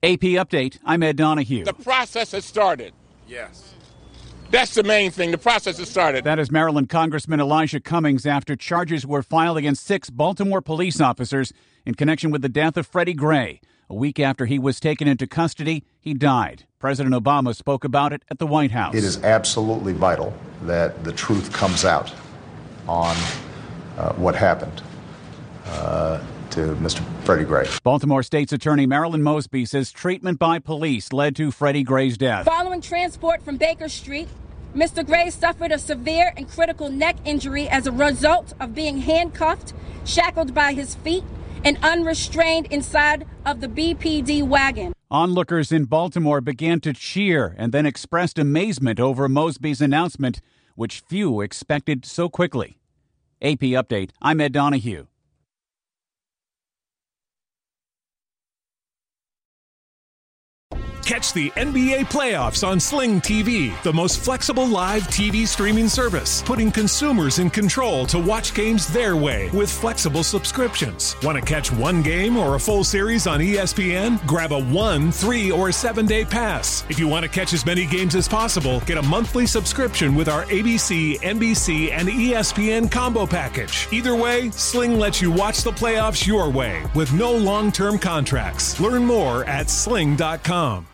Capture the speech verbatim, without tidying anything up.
A P Update, I'm Ed Donahue. The process has started. Yes. That's the main thing. The process has started. That is Maryland Congressman Elijah Cummings after charges were filed against six Baltimore police officers in connection with the death of Freddie Gray. A week after he was taken into custody, he died. President Obama spoke about it at the White House. It is absolutely vital that the truth comes out on uh, what happened uh, to Mister Freddie Gray. Baltimore State's Attorney Marilyn Mosby says treatment by police led to Freddie Gray's death. Following transport from Baker Street, Mister Gray suffered a severe and critical neck injury as a result of being handcuffed, shackled by his feet, and unrestrained inside of the B P D wagon. Onlookers in Baltimore began to cheer and then expressed amazement over Mosby's announcement, which few expected so quickly. A P Update, I'm Ed Donahue. Catch the N B A playoffs on Sling T V, the most flexible live T V streaming service, putting consumers in control to watch games their way with flexible subscriptions. Want to catch one game or a full series on E S P N? Grab a one, three, or seven-day pass. If you want to catch as many games as possible, get a monthly subscription with our A B C, N B C, and E S P N combo package. Either way, Sling lets you watch the playoffs your way with no long-term contracts. Learn more at sling dot com.